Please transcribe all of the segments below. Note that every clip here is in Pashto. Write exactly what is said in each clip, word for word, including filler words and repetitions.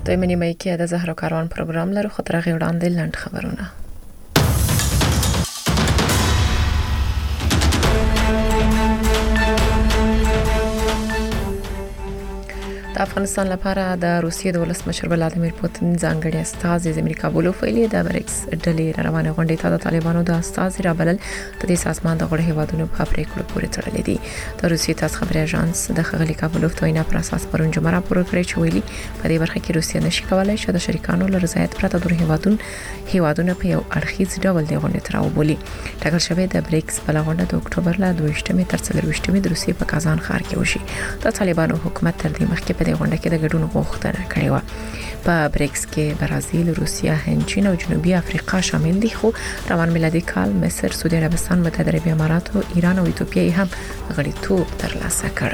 د منیمای کې د زهرو کاروان پروګرام لرو خو ترغه وړاندې لند خبرونه. د افغانستان لپاره د روسیې د ولسمشر ولادیمیر پوتین ځانګړي استازي د امریکا بولو فعلی د بریکس ډلې روانه غونډې ته د طالبانو د استازي رابلل د دې سازمان د غړو هیوادونو په پریکړو پورې تړلې دي. د روسیې تاسو خبري اژانس د خغلی کابل وینا پر اساس پرون جمعه راپور کړی چې ویلي په دې برخه کې روسیه نشي کولای چې د شریکانو له رضایت پرته د هیوادونو هیوادونو په یو اړخیز ډول دی غونډې ته راوبولي. ټاکل شوی د بریکس بل غونډه د اکتوبر له دوه ویشتمې تر څلور ویشتمې د روسیې په کازان ښار کې وشي. د طالبانو حکومت تر دې مخکې په دې غونډه کې د ګډون غوښتنه کړې و. په بریکس کې برازیل، روسیه، هند، چین او جنوبي افریقا شامل دي، خو روان میلادي کال مصر، سعودي عربستان، متحده عربي امارات، ایران او ایتوپیا هم غړیتوب ترلاسه کړ.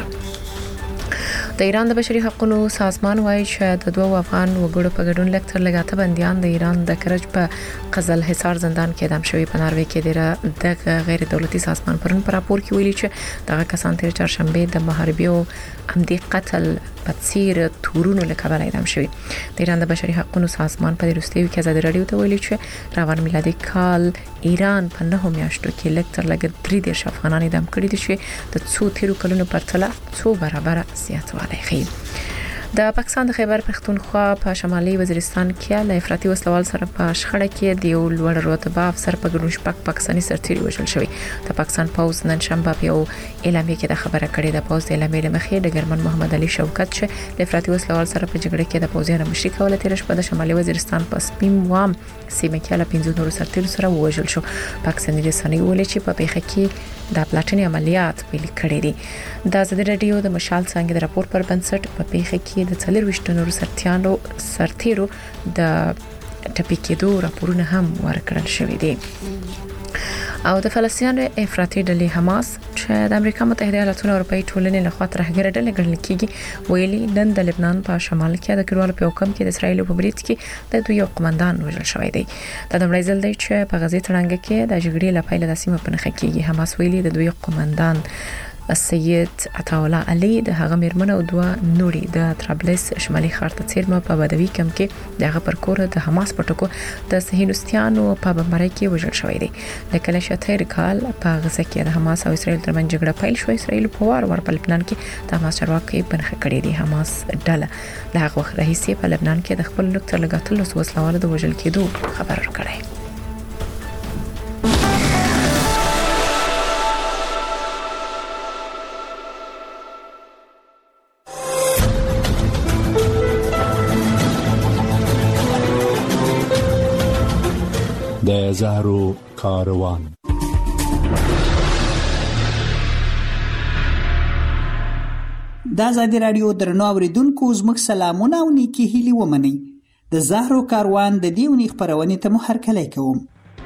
د ایران د بشري حقوقو سازمان وايي چې د دوه افغان وګړو په ګډون لکتر لګاته بنديان د ایران د کرج په قزل حصار زندان کې اعدام شوی. په ناروې کې د غیر دولتي سازمان پرون پر راپور کې ویلي چې دغه کسان تیر چهارشنبه د محاربي او عمدي قتل په څیر تورونو له کبله اعدام شوی. د ایران د بشري حقوقو سازمان په وروستیو کې ازادي رادیو ته ویلي چې روان میلادي کال ایران په نهو میاشتو کې لکتر لګ درې دیرش افغانان اعدام کړي دي چې د څو تیرو کلونو پرتله څو برابر زیاتوالی ښیي. د پاکستان د خیبر پختونخوا په شمالي وزیرستان کې له افراطي وسلوال سره په شخړه کې د یو لوړ رتبه افسر په ګډون شپږ پاکستاني سرتیري وژل شوی. د پاکستان پوز نن شنبه په یو اعلامیه کې د خبره کړې ده. پوز د اعلامیې مخې د ګرمن محمد علي شوکت چې د افراطي وسلوال سره په جګړه کې د پوزیانو مشري کوله تیر شپه د شمالي وزیرستان په سپیم وام سیمه کې له پنځه نورو سرتیرو سره وژل شو. پاکستاني رسنۍ ویلي چې په پیښه کې د پلاټني عملیات پیل کړي دي. د ازادي رادیو د مشال څنګه د راپور پر بنسټ په پیښه کې د څلور وشتنورو سرتیانو سرتیرو د ټپي کېدو راپورونه هم ورکړل شوې دي. او د فلسطین افراطي ډلې حماس چې د امریکا متحده ایالاتونو او اروپאי ټولنې له خوا ترهګر ډلې ګڼل کېږي ویلي نن د لبنان په شمال کې د کډوالو په حکم کې د اسرایل په بریټ کې د دوی یو قومندان وژل شوی دی. دا د مړی ځل دی چې په غزې تړانګه کې د جګړې لپاره د سیمه په نخښه کېږي. حماس ویلي د دوی قومندان سید عطاءالله علي د هغه میرمن او دوه نوري د طرابلس شمالي ښار ته چیرمه په بدوي کم کې دغه پر کور د حماس پټکو د صهیونستانو په بمبارۍ کې وژل شوی دی. لکه چې تیر کال په غزه کې د حماس او اسرایل ترمنځ جګړه پیل شوه. اسرایل په وار ور په لبنان کې د حماس چارواکي بنخښه کړې دي. حماس ډله د هغه وخت راهیسې په لبنان کې د خپل لکتر لګاتلو وسلوالو د وژل کېدو خبر ورکړی. د زهرو کاروان. د ازادي رادیو درنو اوریدونکو زموږ سلامونه او نیکی هیلې ومنئ. د زهرو کاروان د دې ونې خپرونې ته مو هرکلی کوم.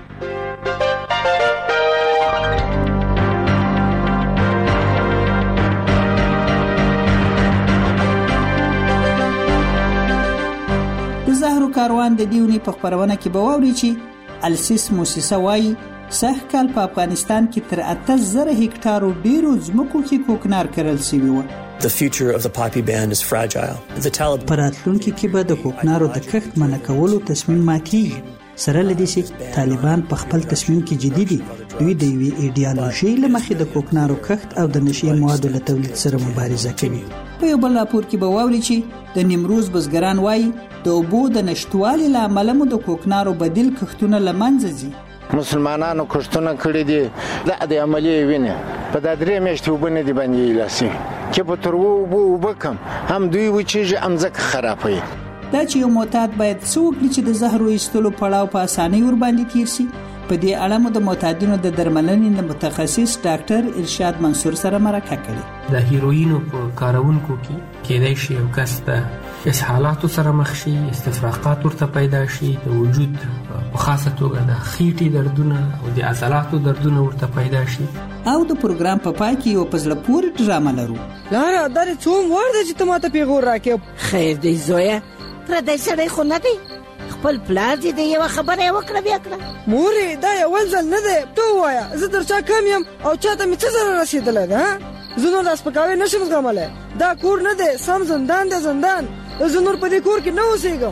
د زهرو کاروان د دې ونې په خپرونه کې به واورئ چې السیس موسسه وايي سږ کال په افغانستان کې تر اته زره هکټارو ډیرو ځمکو کې کوکنار کرل شوی و. The future of the poppy band is fragile. The Taliban پراتلونکو کې به د کوکنارو د کښت منع کولو تصمیم ماتېږي. سره لدې چې طالبان په خپل تصمیم کې جدي دي. دوی د یوې ایډیالوژي له مخې د کوکنارو کښت او د نشي موادو له تولید سره مبارزه کوي. په یو بل راپور کې به واوري چې د نیمروز بزګران وایي د اوبو د نشټوالي له امله مو د کوکنارو بدیل کښتونه له منځه ځي. مسلمانانو کښتونه کړي دي د عملي وینه په د درې میاشتې وبنه دي باندې لاسي کې په تر وو وبکم هم دوی و چې امزک خرابوي. دا چې یو معتاد باید څوک چې د زهرو ایستلو پړاو په اسانۍ ور باندې تیر شي. په دې اړه مو د معتادینو د درملنې د متخصص ډاکټر ارشاد منصور سره مرکه کړې. د هیروینو په کارونکو کې کېدای شي یو کس ته اسهالاتو سره مخ شي، استفراقات ورته پیدا شي، د وجود په خاصه توګه د خېټې دردونه او د عضلاتو دردونه ورته پیدا شي. او د پروګرام په پای کې یو پزله پورې ډرامه لرو. لاره درې څوم ورده چې ته ماته پیغور راکې. خیر دی زویا، پردی سړی خو نه دی، خپل پلار دې د یو خبره وکړه بیا کړه. مورې دا یو ځل نه دی، ته وایا زه درچا کم یم او چاته مې څه ضرر رسیدلی ده؟ زه نو لاس پکاوی نشم زغملی. دا کور نه دی، سم زندان دی زندان. زه نور په دې کور کې نه اوسېږم.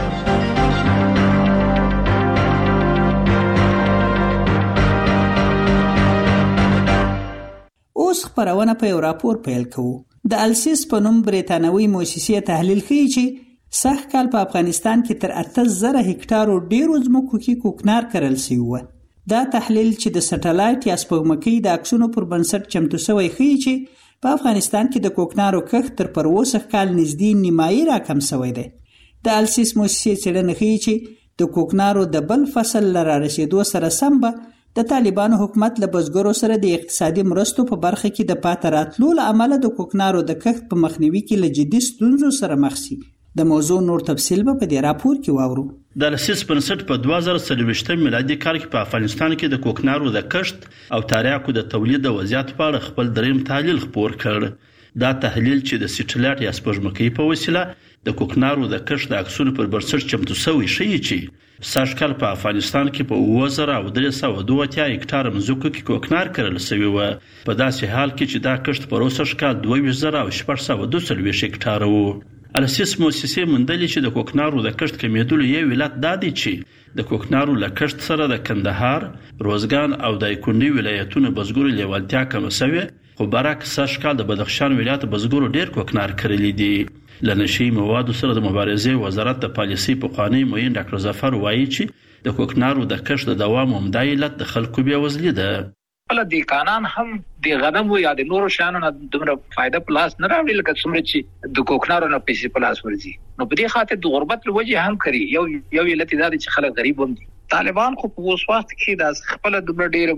اوس خبرونه په یو راپور پیل کوو. د السیس په نوم بریتانوي مؤسسې تحلیل کوي چې سږ کال په افغانستان کې تر اته زره هکټارو ډیرو ځمکو کې کوکنار کرل شوی و. دا تحلیل چې د سټلایټ یا سپوږمکۍ د عکسونو پر بنسټ چمتو شوی ښیي چې په افغانستان کې د کوکنارو کښت تر پروسه کال نږدې نیمایي راکم شوی دی. د السیس مؤسسې څېړنه ښیي چې د کوکنارو د بل فصل لره رسیدو سره سم به د طالبانو حکومت له بزګرو سره د اقتصادي مرستو په برخه کې د پاتې راتلو له امله د کوکنارو د کښت په مخنیوي کې له جدي ستونزو سره مخ شي. د موضوع نور تفصیل به په دې راپور کې واورو. د السیس بنسټ په دوه زره څلوېښت میلادي کال کې په افغانستان کې د کوکنارو د کښت او تریاکو د تولید د وضعیت په اړه خپل دریم تحلیل خپور کړ. دا تحلیل چې د سټلایټ یا سپوږمکۍ په وسیله د کوکنارو د کښت د عکسونو پر بنسټ چمتو شوی ښیي چې سږ کال په افغانستان کې په اوه زره درې سوه دوه اتیا هکټار مځکو کې کوکنار کرل شوی و. په داسې حال کې چې دا کښت په پروسه کال دوه ویشت زره شپږ سوه دوه څلوېښت هکټار و. السیس مؤسسې موندلې چې د کوکنارو د کښت کمیدلو یو علت دا دی چې د کوکنارو له کښت سره د کندهار، روزګان او دایکنډي ولایتونو بزګرو لیوالتیا کم شوی، خو برعکس سږ کال د بدخشان ولایت بزګرو ډیر کوکنار کړلی دي. له نشي موادو سره د مبارزې وزارت د پالیسي پخوانی معین ډاکټر ظفر وایي چې د کوکنارو د کښت د دوام عمده علت د خلکو بیوزلي ده. بل د قانون هم د غنم یا د نورو شانو نه دومره فائدہ پلاس نه راوړي لکه څومره چې د کوکنارو نه پیسې پلاس ورځي. نو په دې خاطر د غربت لوجه هم کړی یو یو علت دا چې خلک غریب هم دي. طالبان خو په اوس وخت کې د خپل دومره ډیر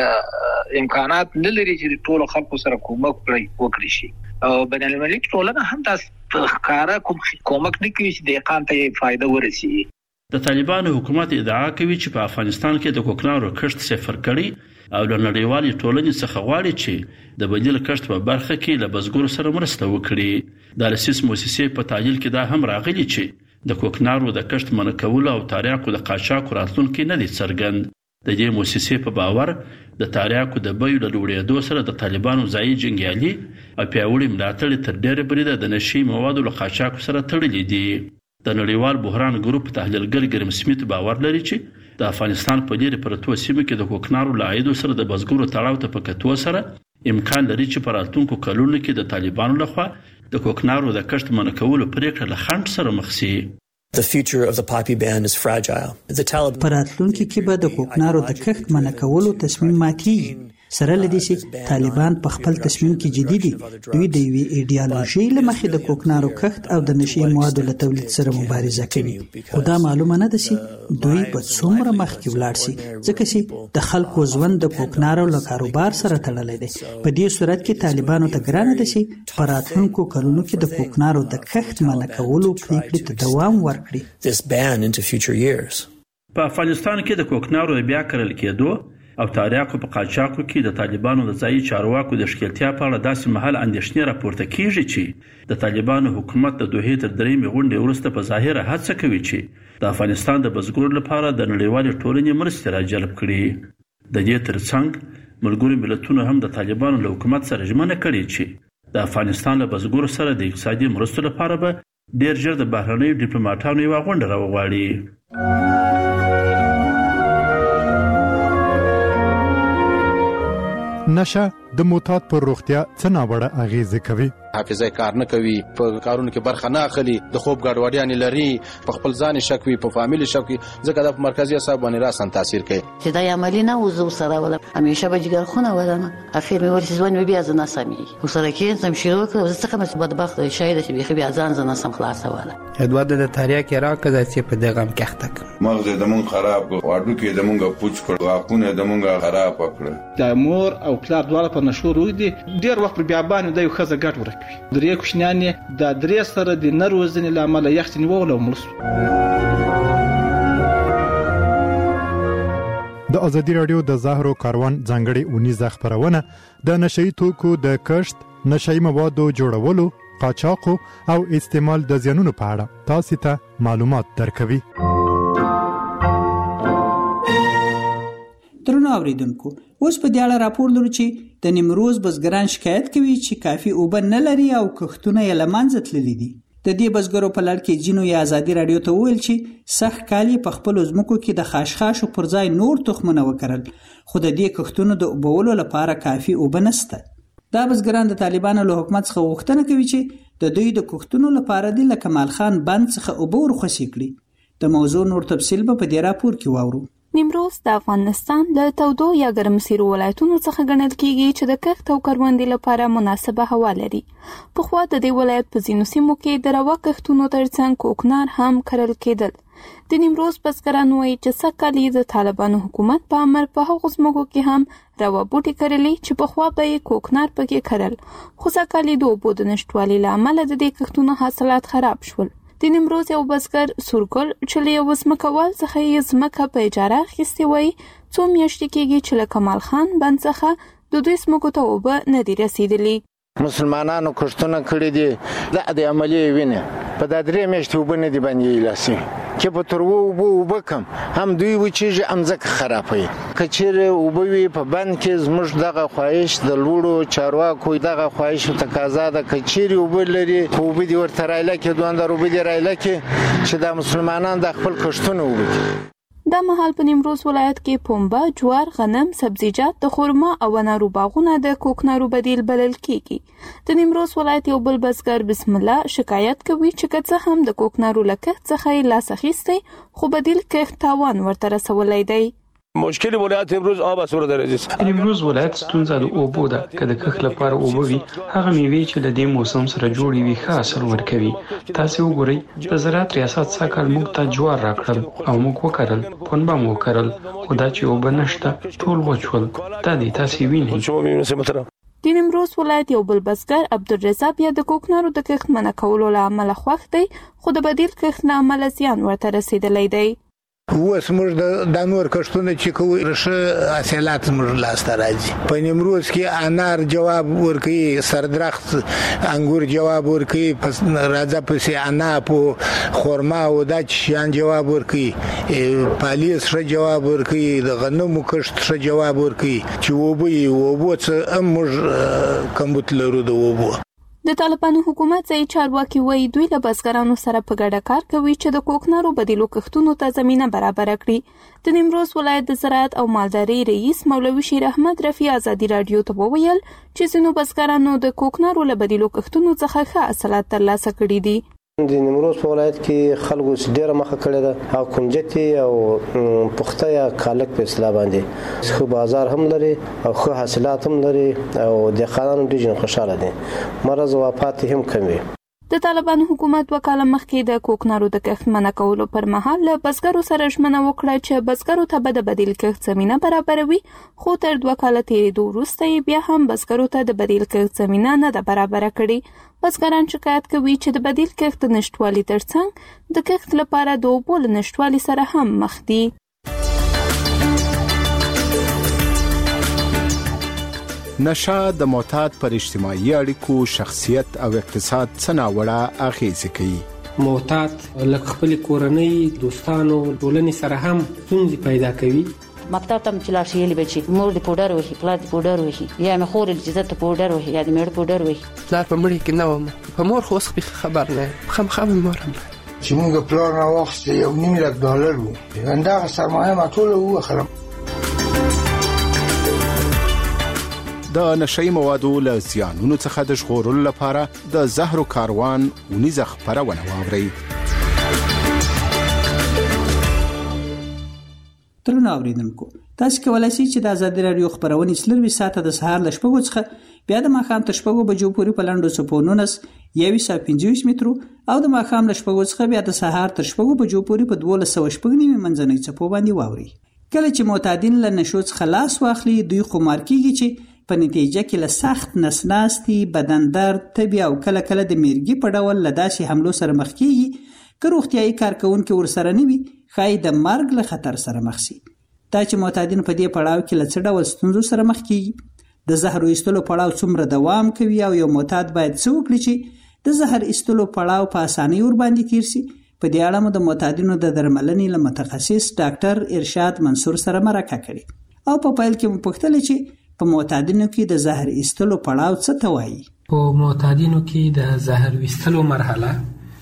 امکانات نه لري چې ټول خلکو سره کومک وکړي شي. او بین المللي ټولنه هم تاسو ښکارا کوم کومک نه کوي چې د قان ته فائدہ ورسي. د طالبانو حکومت ادعا کوي چې په افغانستان کې د کوکنارو کښت صفر کړي او له نړیوالې ټولنې څخه غواړي چې د بدیل کښت په برخه کې له بزګرو سره مرسته وکړي. د السیس مؤسسې په تحلیل کې دا هم راغلي چې د کوکنارو د کښت منع کول او تریاکو د قاچاق راتلونکي نه دي څرګند. د دې مؤسسې په باور د تریاکو د بیو له لوړېدو سره د طالبانو ځایي جنګیالي او پیاوړي ملاتړ تر ډېره بریده د نشي موادو له قاچاق سره تړلي دي. د نړیوال بحران ګروپ تحلیلګر ګرم سمیت باور لري چې د افغانستان په لرې پرتو سیمو کې د کوکنارو له عایدو سره د بزګرو تړاو ته په کتو سره امکان لري چې په راتلونکو کلونو کې د طالبانو لخوا د کوکنارو د کښت منع کولو پریکړه له خنډ سره مخ شي. The future of the poppy ban is fragile. The Taliban پر راتلونکي کې به د کوکنارو د کښت منع کولو تصمیم ماتېږي. سره لدې چې طالبان په خپل تصمیم کې جدي دي. دوی د یوې ایډیالوژي له مخې د کوکنارو کښت او د نشي موادو له تولید سره مبارزه کوي. خو دا معلومه نه ده چې دوی به څومره مخکې ولاړ شي ځکه چې د خلکو ژوند د کوکنارو له کاروبار سره تړلی دی. په دې صورت کې طالبانو ته ګرانه ده چې په راتلونکو کلونو کې د کوکنارو د کښت منع کولو پریکړې ته دوام ورکړي. This ban into future years. په افغانستان کې د کوکنارو بیا کرل کېدو او تریاکو په قاچاقو کې د طالبانو د ځایي چارواکو د ښکېلتیا په اړه داسې مهال اندېښنې راپورته کیږي چې د طالبانو حکومت د دوحې تر درېیمې غونډې وروسته په ظاهره هڅه کوي چې د افغانستان د بزګرو لپاره د نړیوالې ټولنې مرستې راجلب کړي. د دې ترڅنګ ملګرو ملتونو هم د طالبانو له حکومت سره ژمنه کړې چې د افغانستان له بزګرو سره د اقتصادي مرستو لپاره به ډېر ژر د بهرنیو ډیپلوماټانو یوه غونډه راوغواړي. نشه د موتات پر روغتیا څه ناوړه اغیزه کوي. حافظه کار نه کوي، په کارونو کې برخه نه اخلي، د خوب ګډوډیان لري، په خپل ځان شک وي، په فامیل شک وي، ځکه د مرکزي اعصاب باندې راسن تاثیر کوي. چې دا عملی نه وزو سره ولا همیشه به جګر خونه ولنه اخر مې ورسې ځوان مې بیا ځنه سمي وسره کې سم شروع کړ زه څنګه مې بدبخت شاید چې بیا بیا ځان ځنه سم خلاص ولا ادواد د تاریخ کې راکړه چې په دغه مکحتک مغز د مون خراب واډو کې د مونږه پوچ کړ واقونه د مونږه خراب کړ. د مور او پلار دواړه په نشو روي دي ډیر وخت بیا باندې د یو خزه ګټ ورکوي. درې کوشنیان د درې سره د نروزنې لامل یخت نیول او ملس. د ازادي رادیو د زهرو کاروان ځانګړي اونیزه خبرونه د نشئی توکو د کښت، نشئی موادو جوړولو، قاچاقو او استعمال د زیانونو په اړه تاسو ته معلومات درکوي. درنو اوریدونکو، اوس په دې اړه راپور لرو چې د نیمروز بزګران شکایت کوي چې کافي اوبه نه لري او کښتونه یې له منځه تللي دي. د دې بزګرو په لړ کې ځینو یا ازادي رادیو ته وویل چې سخت کال په خپل ځمکو کې د خاشخاشو پر ځای نور تخمونه وکرل، خو د دې کښتونو د اوبولو لپاره کافي اوبه نشته. دا بزګران د طالبانو له حکومت څخه غوښتنه کوي چې د دوی د کښتونو لپاره د کمال خان بند څخه اوبه ورخصي کړي. د موضوع نور تفصیل به په دې راپور کې واورو. نیمروز د افغانستان له تودو یا ګرمسیرو ولایتونو څخه ګڼل کیږي چې د کښت او کروندې لپاره مناسبه هوا لري. پخوا د دې ولایت په ځینو سیمو کې د روا کښتونو ترڅنګ کوکنار هم کرل کېدل. د نیمروز بزګران وایي چې سږکال د طالبانو حکومت په امر په هغو ځمکو کې هم روا بوټي کرلي چې پخوا به یې کوکنار پکې کرل، خو سږکال د اوبو د نشتوالي له امله د دې کښتونو حاصلات خراب شول. د نیمروز یو بزګر سورګل چې له یو ځمکوال څخه یې ځمکه په اجاره اخیستې وایي څو میاشتې کېږي چې له کمال خان بند څخه د دوی ځمکو ته اوبه نه دي رسېدلي. مسلمانانو کښتونه کړي دي، دا د عملي وینې په دا درې میاشتې اوبه نه دي باندې لاسي چې په تر اوبه اوبه کم هم دوی وچېږي هم ځکه خرابوي. که چیرې اوبه وي په بند کې زموږ دغه خواهش د لوړو چارواکو دغه خواهش تقاضا ده که چیرې اوبه لري اوبه دې ورته رایله کړي، دوامداره اوبه دې رایله کړي چې دا مسلمانان د خپل کښتونه اوبه کړي. دا مهال په نیمروز ولایت کې پنبه، جوار، غنم، سبزیجات، د خرما او انارو باغونه د کوکنارو بدیل بلل کیږي. د نیمروز ولایت یو بل بزګر بسم الله شکایت کوي چې که څه هم د کوکنارو له کښت څخه یې لاس اخیستی خو بدیل کښت تاوان ورته رسولی دی. مشکل ولایت امروز آب از صورت درجه امروز ولایت ستونزه د اوبو ده. که د کښت لپاره اوبه وي هغه میوې چې د دې موسم سره جوړې وي ښه حاصل ورکوي. تاسو وګورئ د زراعت ریاست سږکال موږ ته جوار راکړل او موږ وکرل، پنبه مو وکرل، خو دا چې اوبه نشته ټول وچول. دا دی تاسو وینئ. د نیمروز ولایت یو بل بزګر عبدالرزاق بیا د کوکنارو د کښت منع کولو له امله خوښ دی، خو د بدیل کښت له امله زیان ورته رسېدلی دی. اوس موږ د نور کښتونه چې کوو ښه حاصلات موږ لاسته راځي. په نیمروز کې انار جواب ورکوي، سردرخت انګور جواب ورکوي، راځه پسې عناب او خرما او دا شیان جواب ورکوي، پالیس ښه جواب ورکوي، د غنمو کښت ښه جواب ورکوي چې اوبه یې اوبو څه هم موږ کمبود لرو د اوبو. د طالبانو حکومت ځایي چارواکي وایي دوی له بزګرانو سره په ګډه کار کوي چې د کوکنارو بدیلو کښتونو ته زمینه برابره کړي. د نیمروز ولایت د زراعت او مالدارۍ رئیس مولوي شیر احمد رفیع ازادي رادیو ته وویل چې ځینو بزګرانو د کوکنارو له بدیلو کښتونو څخه ښه حاصلات ترلاسه کړي دي. د نیمروز په ولایت کې خلکو ډېره مخه کړې ده او کنجتي او پخته یا کالک په اصطلاح باندې خو بازار هم لري او خو حاصلات هم لري او د خانانو ډېر خوشاله دي، مرز او وفات هم کم وي. د طالبانو حکومت وکاله مخکې د کوکنارو د کښت منع کولو پر مهال له بزګرو سره ژمنه وکړه چې بزګرو ته به د بدیل کښت زمینه برابروي، خو تر دوه کاله تېرېدو وروسته یې بیا هم بزګرو ته د بدیل کښت زمینه نه ده برابره کړې. بزګران شکایت کوي چې د بدیل کښت د نشتوالي ترڅنګ د کښت لپاره د اوبو له نشتوالي سره هم مخ دي. نشه د معتاد پر اجتماعي اړیکو، شخصیت او اقتصاد څه ناوړه اغیزې کوي. معتاد لکه خپل کورنۍ، دوستانو، ټولنې سره هم ستونزې پیدا کوي. مکتب ته چې لاړ شي یلی بچي مور د پودر وهي، پلار د پودر وهي، یا مې خور چې زته پودر وهي یا د مېړه پودر وهي. پلار په مړي کې نه وم، په مور خو اوس خبر نه خامخا مې مور هم چې موږ پلار نه واخیست یو نیم لک ډالر وو، همدغه سرمایه ما ټوله واخلم. د نشئی موادو له زیانونو څخه د ژغورلو لپاره د زهرو کاروان ونیزه خپرونه واورئ. درنو اوریدونکو، تاسو کولای شئ چې د ازادي راډیو خبرونه څلور ساعته د سهار ل شپږو څخه بیا د ماښام تر شپږو بجو پورې په لاندو سپونونس یویس او پنځوس مترو او د ماښام ل شپږو څخه بیا د سهار تر شپږو بجو پورې په دولس سوه شپږ نیمې منځنۍ څپو باندې واورئ. کله چې معتادین له نشو څخه لاس واخلي، دوی خمار کیږي چې په نتیجه کې له سخت نسناستي، بدن درد، تبي او کله کله د میرګي په ډول له داسې حملو سره مخ کیږي که روغتیايي کارکونکي ورسره نه وي، ښایي د مرګ له خطر سره مخ شي. دا چې معتادین په دې پړاو کې له څه ډول ستونزو سره مخ کیږي، د زهر ایستلو پړاو څومره دوام کوي او یو معتاد باید څه وکړي چې د زهر ایستلو پړاو په اسانۍ ور باندې تیر شي، په دې اړه مو د معتادینو د درملنې له متخصص ډاکټر ارشاد منصور سره مرکه کړې او په پیل کې مو پوښتل چې په معتادینو کې د زهر ایستلو پړاو څه ته وایي. په معتادینو کې د زهر ایستلو مرحله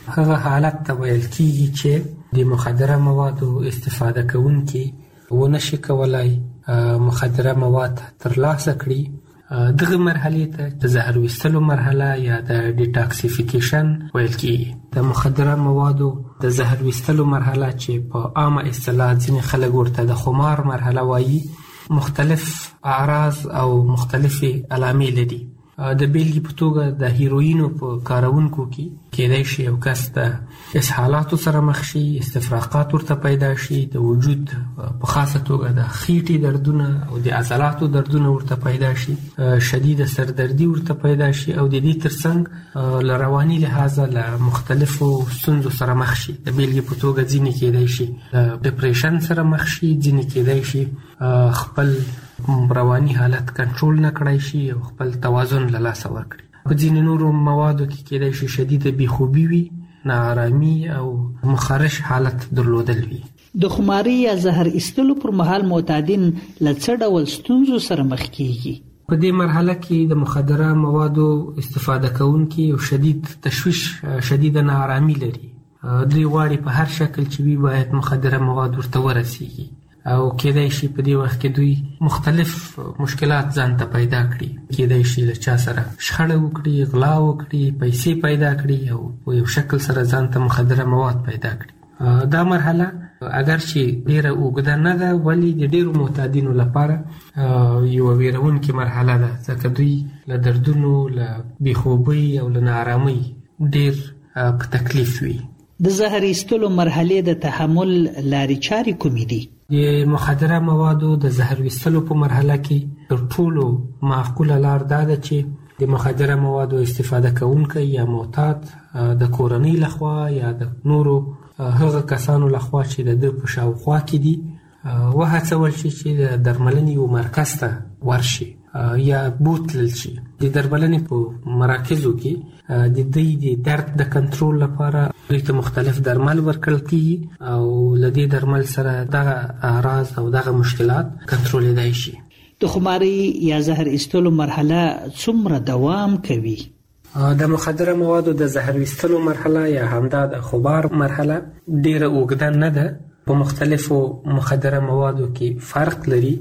هغه حالت ته ویل کیږي چې د مخدره موادو استفاده کوونکي ونشي کولای مخدره مواد ترلاسه کړي. دغه مرحله ته د زهر ویستلو مرحله یا د ډیټاکسیفیکیشن ویل کیږي. د مخدره موادو د زهر ویستلو مرحله چې په عامه اصطلاح ځینې خلک ورته د خمار مرحله وایي مختلف اعراض او مختلفې علامې لري. د بیلګې په توګه د هیروینو په کارونکو کې کېدای شي یو کس د اسهالاتو سره مخ شي، استفراقات ورته پیدا شي، د وجود په خاصه توګه د خېټې دردونه او د عضلاتو دردونه ورته پیدا شي، شدید سردردي ورته پیدا شي او د دې ترڅنګ له رواني لحاظه له مختلفو ستونزو سره مخ شي. د بیلګې په توګه ځینې کېدای شي له ډپریشن سره مخ شي، ځینې کېدای شي خپل رواني حالت کنټرول نه کړای شي او خپل توازن له لاسه ورکړي. په ځینې نورو موادو کې کېدای شي شدیده بېخوبي وي، ناارامي او مخارش حالت درلودل وي. د خماري یا زهر ایستلو پر مهال معتادین له څه ډول ستونزو سره مخ کیږي؟ په دې مرحله کې د مخدره موادو استفاده کوونکي یو شدید تشویش، شدیده ناارامي لري. دوی غواړي په هر شکل چې وي باید مخدره مواد ورته ورسیږي او کېدای شي په دې وخت کې دوی مختلف مشکلات ځان ته پیدا کړي. کېدای شي له چا سره شخړه وکړي، غلا وکړي، پیسې پیدا کړي او په یو شکل سره ځان ته مخدره مواد پیدا کړي. دا مرحله اگر چې ډیره اوږده نه ده ولی د ډیرو معتادینو لپاره یو ویرونکې مرحله ده، ځکه دوی له دردونو، له بېخوبۍ او له ناارامۍ ډیر په تکلیف وي. د زهر ایستلو مرحلې د تحمل لارې چارې کومې دي؟ د مخدره موادو د زهر ویستلو په مرحله کې تر ټولو معقوله لار دا ده چې د مخدره موادو استفاده کوونکی یا معتاد د کورنۍ لخوا یا د نورو هغه کسانو لخوا چې د ده په شاوخوا کې دي وهڅول شي چې د درملنې یو مرکز ته ورشي یا بوتلل شي. د درملنې په مراکزو کې د دوی د درد د کنټرول لپاره دوی ته مختلف درمل ورکړل کیږي او له دې درمل سره دغه اعراض او دغه مشکلات کنټرولېدای شي. د خماري یا زهر ایستلو مرحله څومره دوام کوي؟ د مخدره موادو د زهر ایستلو مرحله یا همدا د خمار مرحله ډیره اوږده نه ده. په مختلفو مخدره موادو کې فرق لري.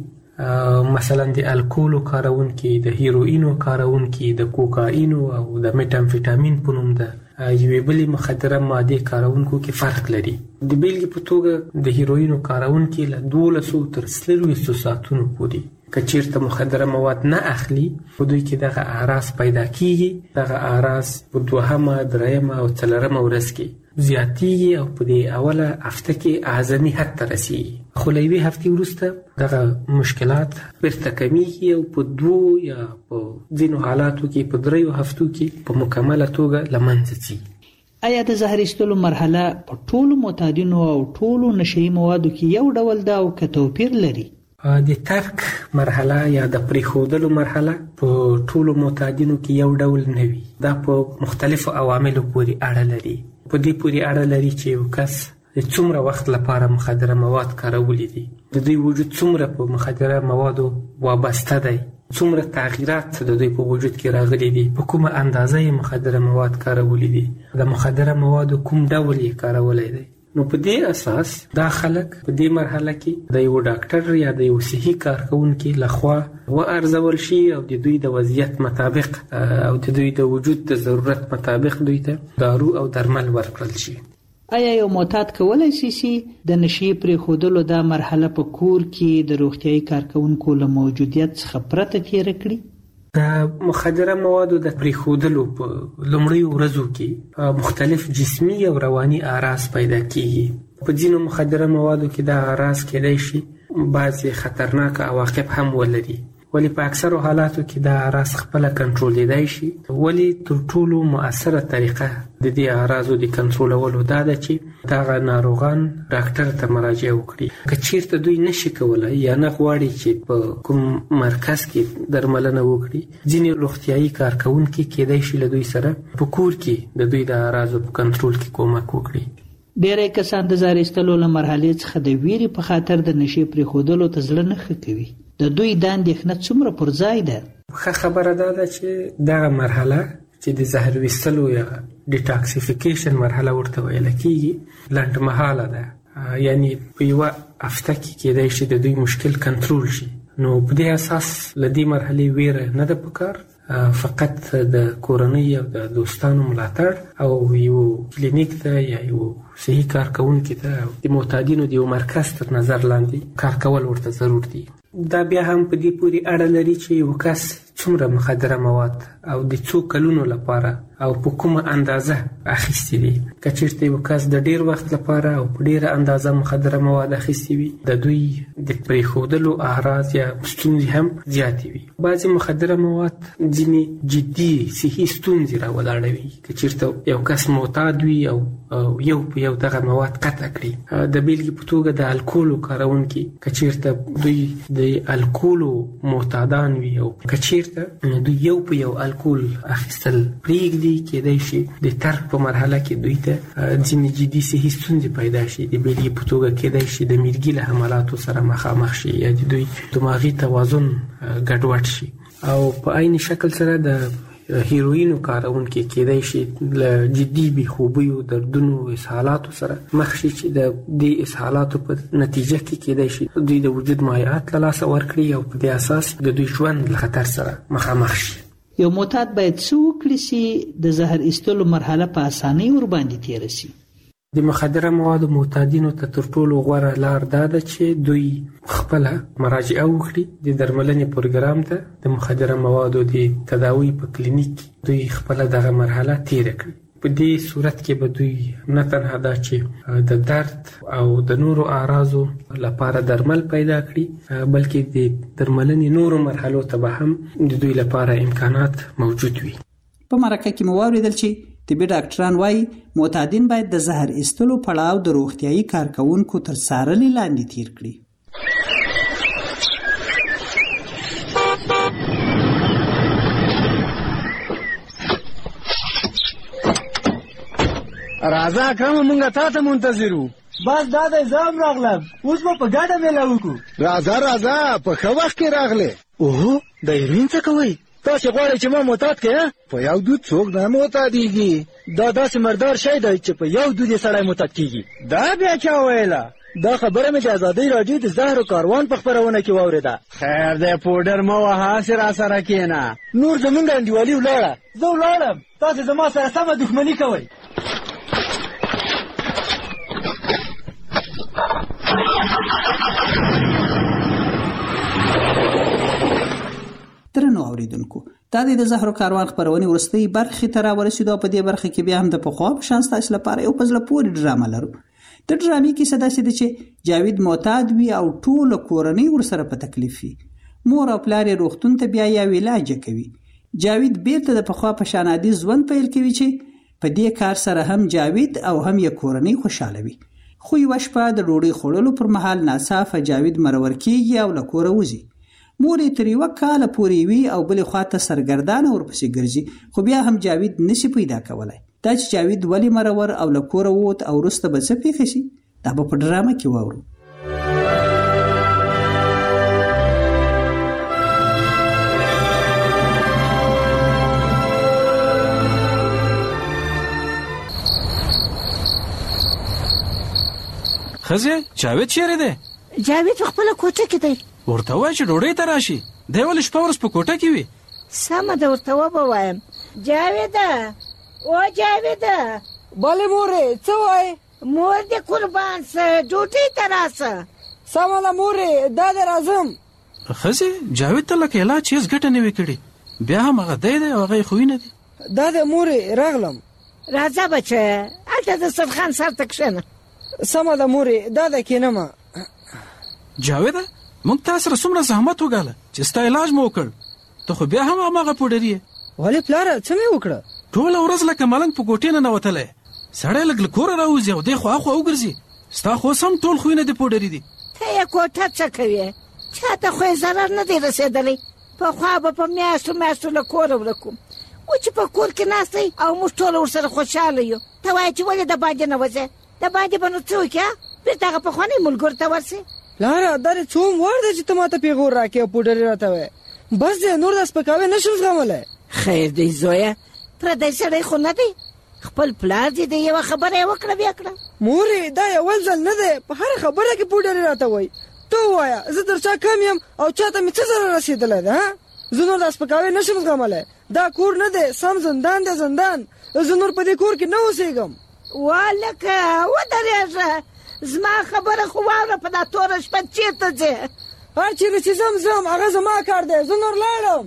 مثلا د الکولو کارونکي، د هیروینو کارونکي، د کوکاینو او د میټامفیټامین په نوم د یوې بلې مخدره مادې کارونکو کې فرق لري. د بیلګې په توګه د هیروینو کارونکي له دولسو تر څلرویشتو ساعتونو پورې که چیرته مخدره مواد نه اخلي په دوی کې دغه اعراض پیدا کیږي. دغه اعراض په دوهمه، درېیمه او څلورمه ورځ کې زیاتیږي او په دې اوله هفته کې اعظمي حد ته رسیږي. خو له یوې هفتې وروسته دغه مشکلات بیرته کمیږي او په دوو یا په ځینو حالاتو کې په دریو هفتو کې په مکمله توګه له منځه ځي. آیا د زهر ایستلو مرحله په ټولو معتادینو او ټولو نشهیي موادو کې یو ډول ده او که توپیر لري؟ د ترک مرحله یا د پریښودلو مرحله په ټولو معتادینو کې یو ډول نه وي. دا په مختلفو عواملو پورې اړه لري. په دې پورې اړه لري چې یو کس د څومره وخت لپاره مخدره مواد کارولی دي، د دوی وجود څومره په مخدره موادو وابسته دی، څومره تغییرات د دوی په وجود کې راغلي دي، په کومه اندازه یې مخدره مواد کارولی دي، د مخدره موادو کوم ډول یې کارولی دی. نو په دې اساس دا خلک په دې مرحله کې د یو ډاکټر یا د یو صحي کارکونکي لخوا وارزول شي او د دوی د وضعیت مطابق او د دوی د وجود د ضرورت مطابق دوی ته دارو او درمل ورکړل شي. آیا یو معتاد کولای شي چې د نشي پرېښودلو دا مرحله په کور کې د روغتیايي کارکونکو له موجودیت څخه پرته تېره کړي؟ د مخدره موادو د پرېښودلو په لومړیو ورځو کې مختلف جسمي او رواني اعراض پیدا کیږي. په ځینو مخدره موادو کې دا اعراض کېدای شي بعضې خطرناک عواقب هم ولري، ولی په اکثرو حالاتو کې دا اعراض خپله کنټرولېدای شي. ولی تر ټولو مؤثره طریقه د دې اعراضو د کنټرولولو دا ده چې دغه ناروغان ډاکټر ته مراجعه وکړي. که چیرته دوی نشي کولی یا نه غواړي چې په کوم مرکز کې درملنه وکړي، ځینې روغتیايي کارکوونکي کېدای شي له دوی سره په کور کې د دوی د اعراضو په کنټرول کې کومک وکړي. ډېری کسان د زهر ایستلو له مرحلې څخه د ویرې په خاطر د نشې پرېښودلو ته زړه نه ښه کوي. د دوی دا اندېښنه څومره پر ځای ده؟ ښه خبره دا ده چې دغه مرحله چې د زهر ویستلو یا ډیټاکسیفیکیشن مرحله ورته ویل کېږي لنډمهاله ده، یعنی په یوه هفته کې کېدای شي د دوی مشکل کنټرول شي. نو په دې اساس له دې مرحلې ویره نه ده پکار، فقط د کورنۍ او د دوستانو ملاتړ او یو کلینیک ته یا یو صحي کارکونکي ته د معتادینو د یو مرکز تر نظر لاندې کار کول ورته ضرور دي. دا بیا هم په دې پورې اړه لري چې یو کس څومره مخدره مواد او د څو کلونو لپاره او په کومه اندازه اخیستي دي. که چېرته یو کس د ډېر وخت لپاره او په ډېره اندازه مخدره مواد اخیستي وي، د دوی د پرېښودلو اعراض یا ستونزې هم زیاتې وي. بعضې مخدره مواد ځینې جدي صحي ستونزې راولاړوي. که چېرته یو کس معتاد وي او یو په یو دغه مواد قطع کړي، د بیلګې په توګه د الکولو کارونکي که چېرته دوی د الکولو معتادان وي او که چېرته دوی یو په یو الکول اخیستل پرېږدي، کېدای شي د ترک په مرحله کې دوی ته ځینې جدي صحي ستونزې پیدا شي. د بیلګې په توګه کېدای شي د میرګي له حملاتو سره مخامخ شي یا د دوی دماغي توازن ګډوډ شي. او په عین شکل سره د هیروینو کارونکي کېدای شي له جدي بېخوبیو، دردونو، اسهالاتو سره مخ شي چې د دې اسهالاتو په نتیجه کې کېدای شي دوی د وجود مایعات له لاسه ورکړي او په دې اساس د دوی ژوند له خطر سره مخامخ شي. یو معتاد باید څه وکړي چې د زهر ایستلو مرحله په اسانۍ ورباندې تېره شي؟ د مخدره موادو معتادینو ته تر ټولو غوره لار دا ده چې دوی خپله مراجعه وکړي د درملنې پروګرام ته. د مخدره موادو د تداوی په کلینیک دوی خپله دغه مرحله تېره کړي. په دې صورت کې به دوی نه تنها دا چې د درد او د نورو اعراضو لپاره درمل پیدا کړي، بلکې د درملنې نورو مرحلو ته به هم د دوی لپاره امکانات موجود وي. په مرکه کې مو واورېدل چې طبي ډاکټران وایي معتادین باید د زهر ایستلو پړاو د روغتیایي کارکونکو تر څارنې لاندې تیر کړي. راځه اکرم، مونږ تا ته منتظر وو. بس دا د زام راغلم، اوس به په ګډه میله وکړو. راځه راځه، په ښه وخت کې راغلې. اوهو، د هیروین څه کوئ؟ تاسې غواړئ چې ما معتاد کړې؟ په یو دود څوک نه معتادېږي. دا داسې مردار شی دی چې په یو دود یې سړی معتاد کېږي. دا بیا چا ویله؟ دا خبره مې د ازادۍ راډیو د زهرو کاروان په خپرونه کې واورېده. خیر دی، پوډر مه وهه، هسې را سره کښېنه. نور زمونږ انډیوالي ولاړه. زه ولاړم، تاسې زما سره سمه دښمني کوئ. درنو اوریدونکو، دا د زهرو کاروان خپرونې وروستۍ برخې ته راورسېدو. په دې برخه کې بیا هم د پخوا په شان ستاسو لپاره یو په زړه پورې ډرامه لرو. د ډرامې کیسه داسې ده چې جاوید معتاد وي او ټوله کورنۍ ورسره په تکلیف وي. مور او پلار یې روغتون ته بیایي او علاج کوي. جاوید بیرته د پخوا په شان عادي ژوند پیل کوي چې په دې کار سره هم جاوید او هم یې کورنۍ خوشحاله وي. خو یوه شپه د ډوډۍ خوړلو پر مهال ناڅاپه جاوید مرور کېږي او له کوره وځي. مور یې تر یوه کاله پورې وي او بلې خواته سرګردانه ورپسې ګرځي، خو بیا هم جاوید نشي پیدا کولی. دا چې جاوید ولې مرور او له کوره ووت او وروسته به څه پېښه شي، دا به په ډرامه کې واورو. ښځې، جاوید چیرې دی؟ جاوید په خپله کوټه کې دی. ورته وایه چې ډوډۍ ته راشي. دی ولې شپه ورځ په کوټه کې وي؟ سمه ده، ورته وبوایم. جاویده، او جاویده. بلې مورې، څه وایې؟ مور دې قربان سه، ډوډۍ ته راسه. سمه ده مورې، دا دې راځم. ښځې، جاوید ته لکه علاج هېڅ ګټه نه وي کړې، بیا هم هغه دی دی او هغه یې خوینه دي. دا دې مورې، راغلم. راځه بچه، هلته د دسترخوان سر ته کښېنه. سمه ده مورې، دا ده کښېنمه. جاویده، موږ تا سره څومره زحمت وګاله چې ستا علاج مو وکړ، ته خو بیا هم هماغه پوډر یې. ولې پلاره، څه مې وکړه؟ ټوله ورځ لکه ملنګ په کوټې نه ننوتلی، سړی لږ له کوره راوځي او دی خوا خوا وګرځي. ستا خو اوس هم ټول خویونه د پوډري دي. ته یې کوټه څه کوې؟ چا ته خو یې ضرر نه دی رسېدلی. پخوا به په میاشتو میاشتو له کوره ورک وم، و چې په کور کې ناست دی او موږ ټوله ورسره خوشحاله یو. ته وایې چې ولې د باندې نه وځې؟ د باندې به نو څه وکړې؟ بېرته هغه پخواني ملګرو ته ورسې. پلاره، دا دې څوم وار دی چې ته ما ته پیغور راکړې او پوډرې راته وایې؟ بس دی، نور دا سپکاوی نه شم زغملی. خیر دی زویه، پردی سړی خو نه دی، خپل پلار دې د یوه خبره یې وکړه بیا کړه. مورې دا یول ځل نه دی، په هره خبره کې پوډرې راته وایي. ته ووایه زه تر چا کم یم او چاته مې څه ضرر رسېدلی ده؟ زه نور دا سپکاوی نه شم زغملی. دا کور نه دی، سم زندان دی زندان. زه نور په دې کور کې نه اوسېږم. والکه ودرېږه، زما خبره خو واوره، په دا توره شپه چېرته ځې؟ هر چېرې چې ځم ځم، هغه زما کار دی، زه نور لاړم.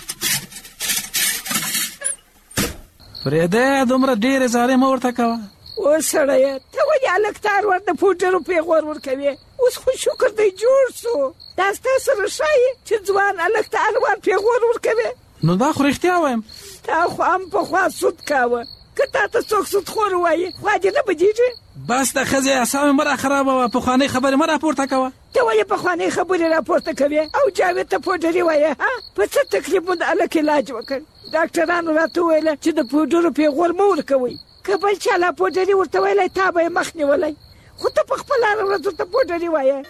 پرېږده دومره ډېرې زارۍ مه ورته کوه. او سړیه ته ولې هلکتار ورته پوډرو پیغور ورکوې؟ اوس خو شکر دی جوړ سو. دا ستا سره ښایي چې ځوان هلکتار ور پیغور ورکوې؟ نو دا خو رښتیا وایم. تا خو هم پخوا سود کاوه، که تا ته څوک سودخور ووایي خوا دې نه بدېږي؟ بس د ښځې اعصاب مه را خرابوه، پخوانۍ خبرې مه راپورته کوه. ته ولې پخوانۍ خبرې راپورته کوې او جاوید ته پوډرې وایې؟ ها په څه تکلیف مو د هلک علاج وکړ؟ ډاکټرانو راته وویله چې د پوډرو پیغور مه ورکوئ، که بل چا لا پوډري ورته ویلی تا به یې مخ نیولی، خو ته په خپله هره ورځ ورته پوډري وایې.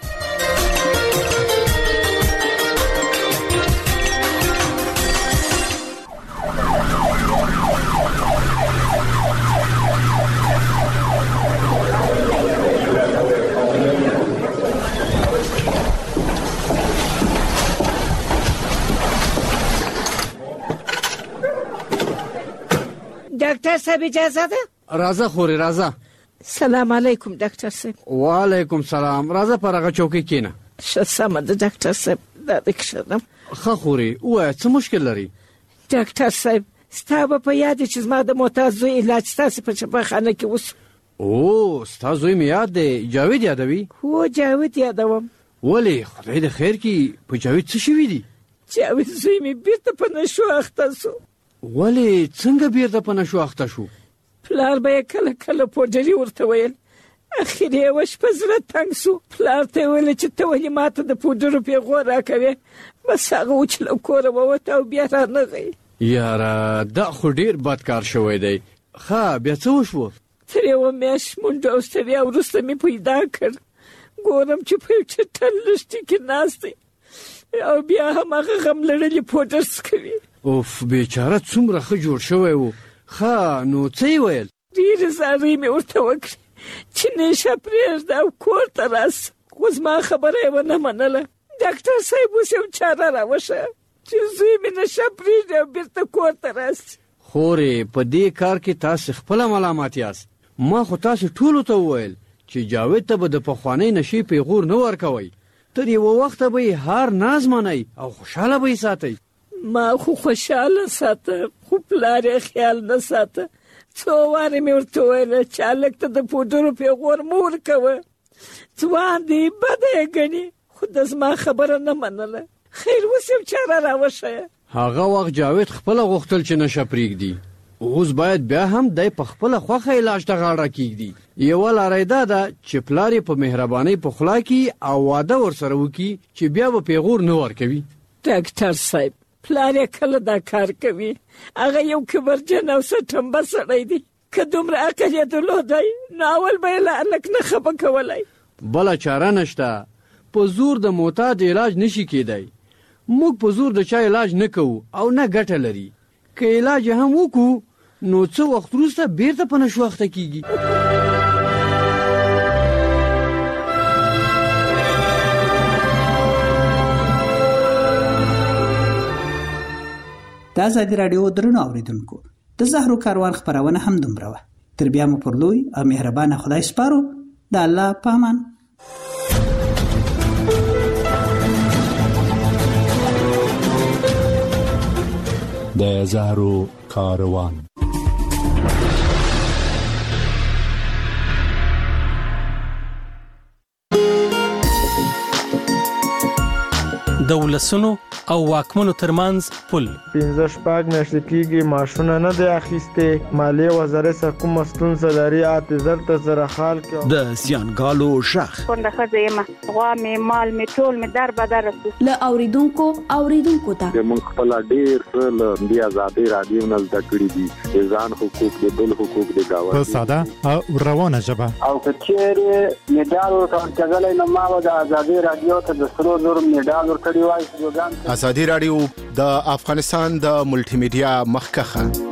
ډاکټر صاحب اجازه ده؟ راځه خورې راځه. سلام علیکم ډاکټر صاحب. وعلیکم سلام. راځه پر هغه چوکۍ کښېنه. ښه سمه ده ډاکټر صاحب، دا دې کښېنم. ښه خورې ووایه څه مشکل لري؟ ډاکټر صاحب ستا به په یاد چې زما د محتاج زوی علاج ستاسې په شفاخانه کې وسو. او ستا زوی مې یاد دی، جاوید یادوي؟ هو جاوید یادوم. ولې خدای د خیر کړي، په جاوید څه شوي دي؟ جاوید زوی مې بیرته په نشو اخته سو. ولې څنګه بیرته په نشو اخته شو؟ پلار به یې کله کله پوډري ورته ویل، اخر یې یوه شپه زړه تنګ سو، پلار ته یې ویل چې ته ولې ماته د پوډرو پیغور راکوې؟ بس هغه و چې له کوره ووته او بیا رانغی. یاره دا خو ډېر بد کار شوی دی. ښه بیا څه وشوه؟ تر یوه میاشت منډه او ستړیا وروسته مې پیدا کړ، ګورم چې په یو چټل لښتي کې ناست دی او بیا هم هغه غم لړلي پوډر څکوي. اوف بیچاره څومره ښه جوړ شوی و. ښه نو څه یې ویل؟ ډېرې زارۍ مې ورته وکړې چې نیشه پرېږده او کور ته راسه، خو زما خبره یې ونه منله. ډاکټر صاحب اوس یو چاره راوښیه چې زوی مې نشه پرېږدي او بېرته کور ته راسي. خورې په دې کار کې تاسې خپله ملامت یاست. ما خو تاسې ټولو ته وویل چې جاوید ته به د پخوانۍ نشې پیغور نه ورکوئ، تر یوه وخته به یې هر ناز منئ او خوشحاله به یې ساتئ. ما خو خوشحاله ساته، خو پلار یې خیال نه ساته. څو وارې مې ورته وویله چې هلک ته د پوډرو پیغور مه ورکوه، ځوان دی بده یې ګڼي، خو د زما خبره نه منله. خیر اوس یو چاره راوښیه. هغه وخت جاوید خپله غوښتل چې نشه پرېږدي، اوس باید بیا هم دی په خپله خوښه علاج ته غاړه کېږدي. یوه لاره یې دا ده چې پلار یې په مهربانۍ په خوله کړي او واده ورسره وکړي چې بیا به پیغور نه ورکوي. ډاکټر صاحب پلار یې کله دا کار کوي، هغه یو کبرجن او سټمبه سړی دی، که دومره عقل یې درلودی نو اول به یې له هلک نه خفه کولی. بله چاره نشته، په زور د معتاد علاج نشي کېدی. موږ په زور د چا علاج نه کوو او نه ګټه لري. که علاج هم وکړو نو څه وخت وروسته بیرته په نشو اخته کېږي. د ازادي راډیو درنو اوریدونکو، د زهرو کاروان خپرونه هم دومره وه. تر بیا مو پر لوی او مهربانه خدای سپارو. د الله په امان. د زهرو کاروان. د ولسونو او واکمنو ترمنځ پل. پنځه شپږ میاشتې کېږي ماشونه نه دی اخیستې، مالیې وزارت څخه کومه ستونزه لري، اته زر ته زره خال کې د زیانګالو شخ کونډه ښځه یم، غوا مې مال مې ټول مې در بدر رسو. له اوریدونکو اوریدونکو ته موږ خپل ډېر څه له دې ازادۍ راډیو نه زده کړي دي، د ځان حقوق د بل حقوق د گاونډي په ساده او روانه ژبه. او که چېرې میډال ورکول کېدلی نو ما به د ازادۍ راډیو ته د سرو زرو میډال ورکړی وای. ازادي راډیو د افغانستان د ملټي میډیا مخکخه